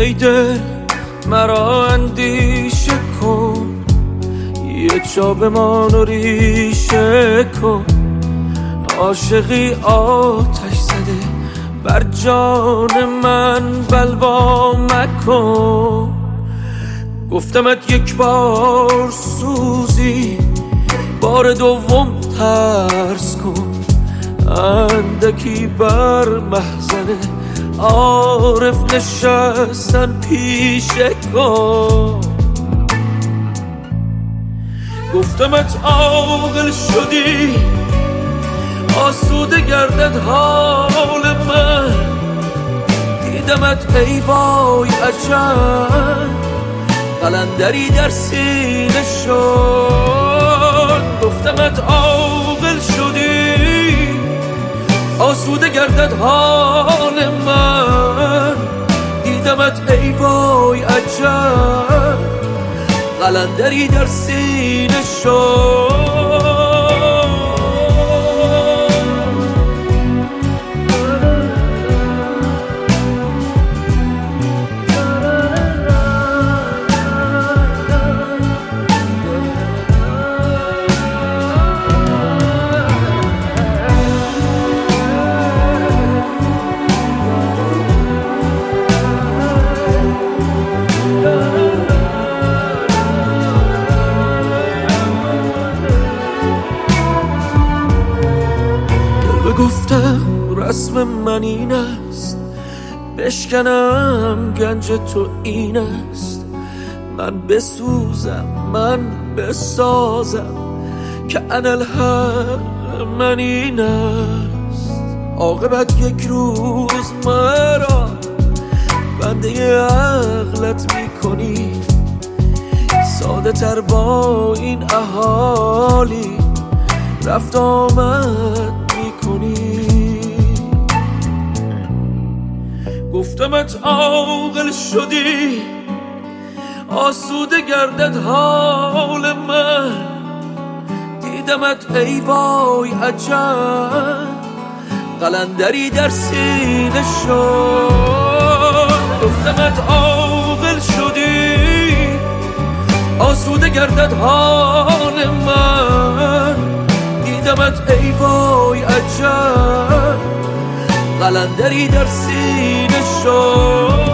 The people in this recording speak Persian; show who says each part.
Speaker 1: ای دل مرا اندیشه کن، یه جا بمان و ریشه کن. عاشقی آتش زده بر جان من بلوا مکن. گفتمت یک بار سوزی، بار دوم ترس کن. اندکی بر محضر عارف نشستن پیشه کن. گفتمت عاقل شدی، آسوده گردد حال من. دیدمت ای وای عجب، قلندری در سینه شد. گفتمت عاقل شدی، آسوده گردد حال من. دیدمت ای وای عجب، قلندری در سینه شد. گفتم رسم من این است، بشکنم گنج تو این است. من بسوزم من بسازم که انالحق من این است. عاقبت یک روز مرا بنده عقلت میکنی، ساده تر با این اهالی رفت آمد میکنی. گفتمت عاقل شدی، آسوده گردد حال من. دیدمت ای وای عجب، قلندری در سینه شد. گفتمت عاقل شدی، آسوده گردد حال من. دیدمت ای وای عجب، قلندری در سینه شد.